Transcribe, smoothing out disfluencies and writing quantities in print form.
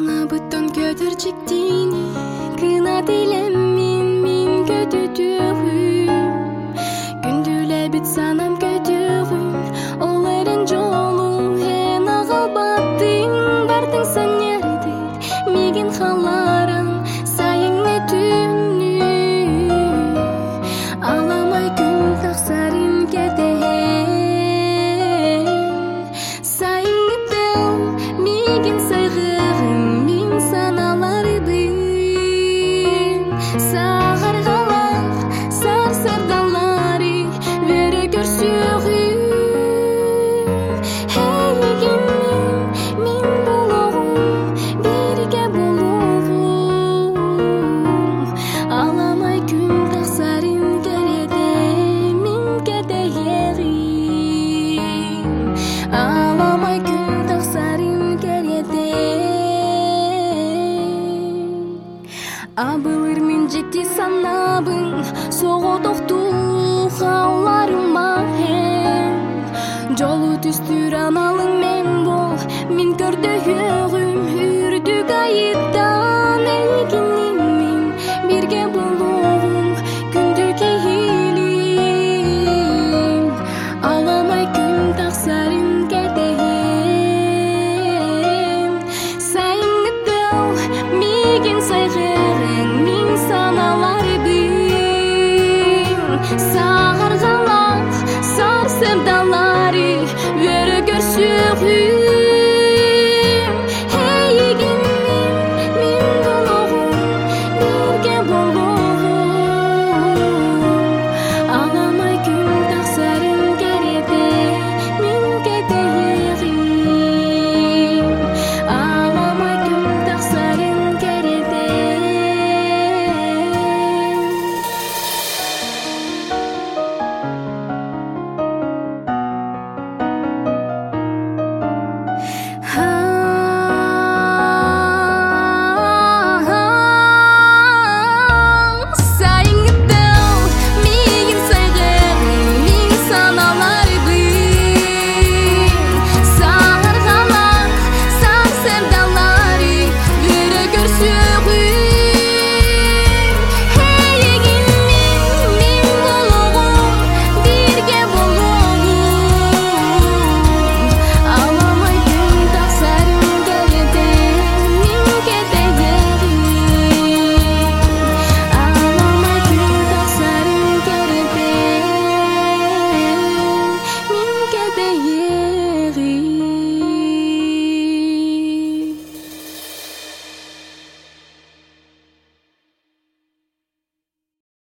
Саңа бұттан көтірчіктейні, кына дейлем мен көтүтүғын. Күндүле бит санам көтүғын, оларын жолу хен ағал баттың, бардың санерді, меген халарың, сайыңны түнні. Аламай күн тақсарын кетен, сайыңны дәл, меген сайғығын, мен саналардың. Сағарғалақ, сар-сардалары, вері көрсіғын. Мен болуғым, берге болуғым. Аламай күн тақсарын кереді, мен кедейгім. Аламай күн тақсарын кереді. Абылыр мен жетті санабын, соғы тоқту қаларыма хен. Жолу түстір аналың мен бол, мен көрді үйгім, үрді ғайыптан әлгінен мен бірге болуғым, күнді кейлім. Аламай күн тақсарын кетейін. Сайыңны дәл, меген сайғырың, мен саналардың. Сағарғалақ, сар-сардалары, вері көрсіғын. Мен болуғым, бірге болуғым. Аламай күн тақсарын кереді, мен кедейгім. Аламай күн тақсарын кереді. Сайыңны дәл, меген сайғығын, мен саналардың. Сағарғалақ, сар-сардалары, вері көрсіғын. Мен болуғым, бірге болуғым. Аламай күн тақсарын кереді, мен кедейгім. Аламай күн тақсарын кереді, мен кедейгім.